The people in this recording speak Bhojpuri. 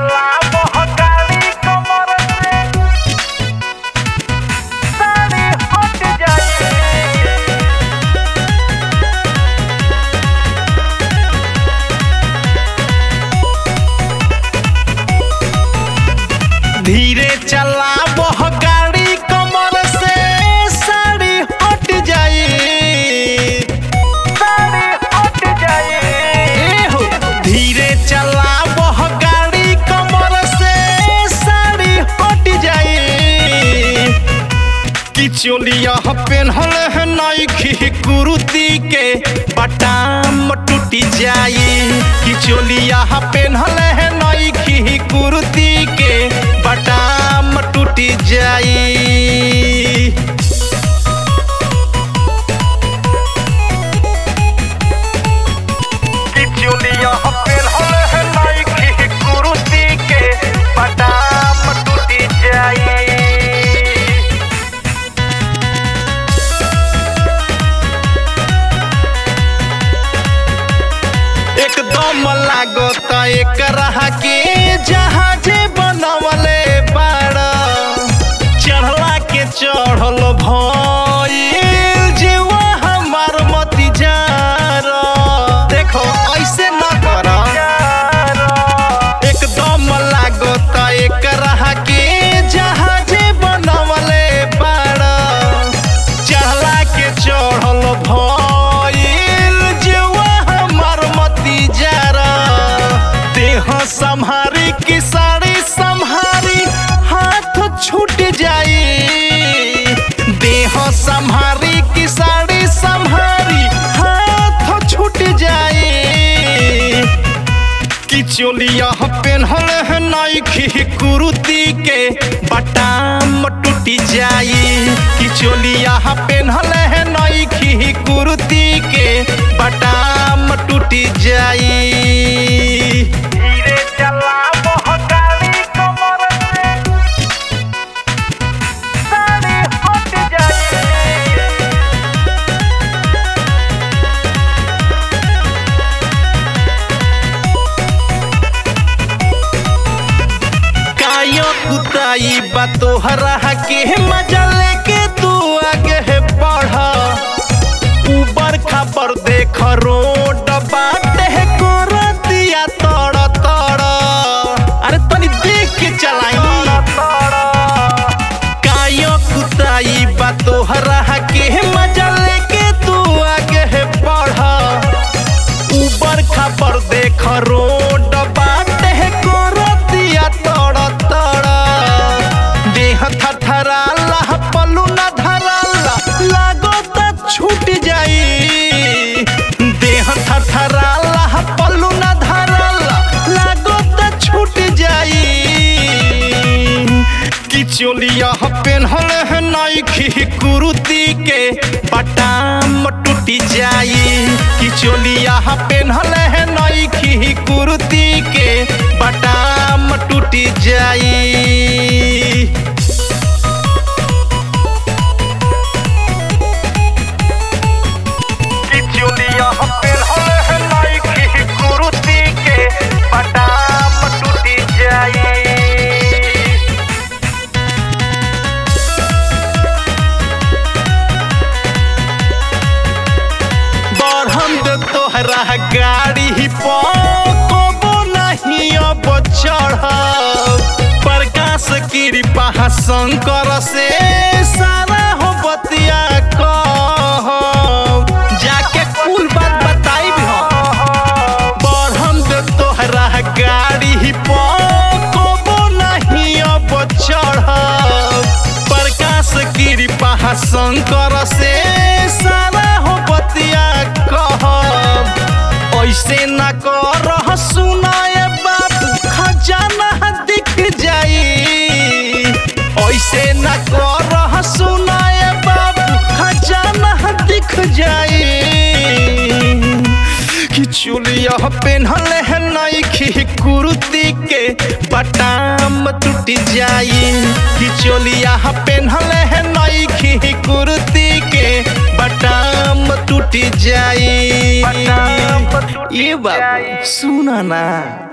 चला गाड़ी कमर से साड़ी हट जाए। धीरे चला गाड़ी कमर से साड़ी हट जाए, साड़ी हट जाए। धीरे चला गाड़ी कमर से साड़ी हट जाए। कि चोलिया पेन्हल है नइखी कुर्ती के बटाम टूट जाए। कि चोलिया पेन्हल है नइखी कुर्ती के बटाम टूट जाए। कि चोलिया पेन्हल है नइखी कुर्ती के बटाम टूट जाए। एकदम लागत एकरा के जहाजे बनवले बाड़। चढ़ला के चढ़ल भइल जेवा हमार मती जार। देखो ऐसे न कर। एकदम लागत एकरा के जहाजे बनवले बाड़। चढ़ला के चढ़ल भइल जेवा हमार मती जार। देह संहारी की साड़ी संहारी हाथ छूट जाए। देह संहारी की साड़ी संहारी हाथ छूट जाए। कि चोलिया पेन्हल है नइखी कुर्ती के बटाम टूट जाए। कि चोलिया पेन्हल है नइखी कुर्ती के बटाम टूट जाए। धीरे चला गाड़ी कमर से साड़ी हट जाए। कायो कुताई बा तोहरा के मजा लेके तू आगे बढ़। ऊबर खबर देख रोड बाटे कर दिया तड़ तड़। अरे तनी देख के चलाई। कायो कुताई बा तोहरा के मजा लेके तू आगे बढ़। ऊबर खबर देख रोड बाटे कर दिया तड़ तड़। देह थरथराला पल्लू न धराला लागत छूट जाई। देह थरथराला पल्लू न धराला लागत छूट जाई। कि चोलिया पेन्हल है नइखी कुर्ती के बटाम टूट जाए। कि चोलिया पेन्हल है नइखी कुर्ती के बटाम टूट जाए। कि चोलिया पेन्हल है नइखी कुर्ती के बटाम टूट जाए। बढ़म तोहरा गाड़ी पो नहीं अब चढ़। प्रकाश कृपा शंकर से सारा हो बतिया कह। जाके कुल बात बताई भी हम। बढ़म तोहरा गाड़ी पो नहीं अब चढ़। प्रकाश कृपा शंकर से सारा हो बतिया कह। ऐसे न कर सुनाए बाबू खजाना दिख जाई। ऐसे न कर सुनाए बाबू खजाना दिख जाई। कि चोलिया पेन्हल है नइखी कुर्ती के बटाम टूट जाए। कि चोलिया पेन्हल है नइखी कुर्ती के बटाम टूट जाए। ये बाबू सुना ना।